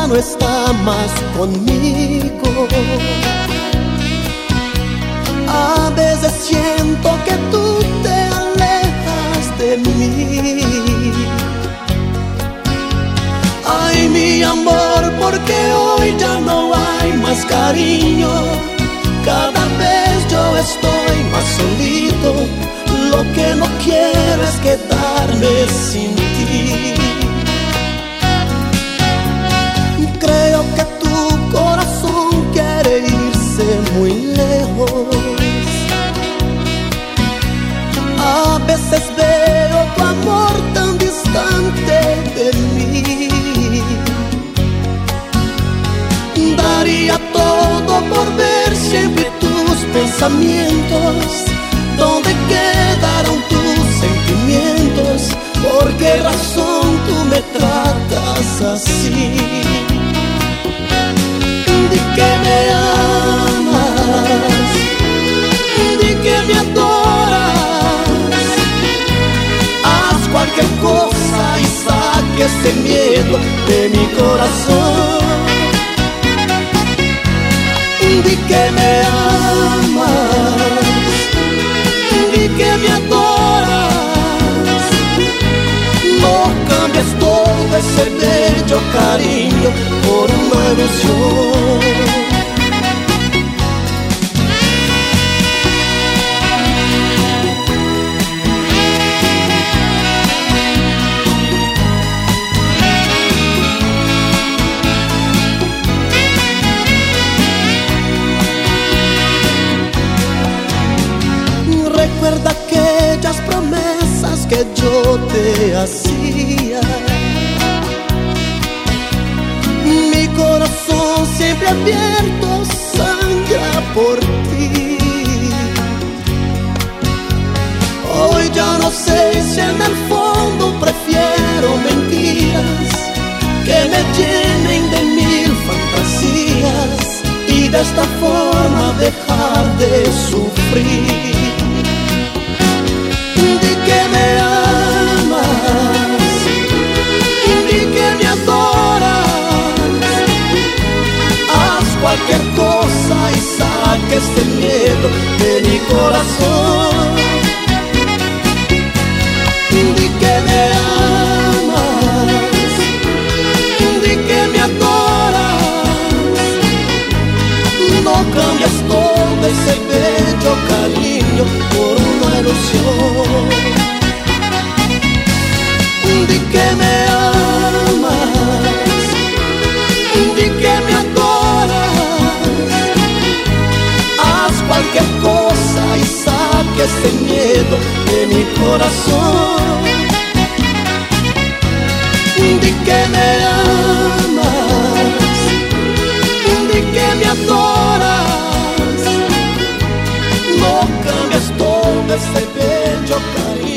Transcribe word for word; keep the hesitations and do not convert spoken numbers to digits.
no está más conmigo. A veces siento que tú te alejas de mí. Ay, mi amor, porque hoy ya no hay más cariño. Cada vez yo estoy más solito. Lo que no quiero es quedarme sin ti. Creo que tu corazón quiere irse muy lejos. A veces veo tu amor tan distante de mí. Daría todo por ver siempre tus pensamientos. ¿Dónde quedaron tus sentimientos? ¿Por qué razón tú me tratas así? Di que me amas, di que me adoras. Haz cualquier cosa y saque ese miedo de mi corazón. Di que me amas, di que me adoras. No cambies todo ese bello cariño por una ilusión. Recuerda aquellas promesas que yo te hacía. Mi corazón siempre abierto sangra por ti. Hoy ya no sé si en el fondo prefiero mentiras que me llenen de mil fantasías y de esta forma dejar de sufrir. Di que me amas, di que me adoras. Haz cualquier cosa y saque este miedo de mi corazón. Di que me amas, di que me adoras. No cambias todo ese bello cariño por una ilusión. Di que me amas, di que me adoras. Haz cualquier cosa y saque ese miedo de mi corazón. Di que me amas, di que me adoras. No cambies todo ese bello cariño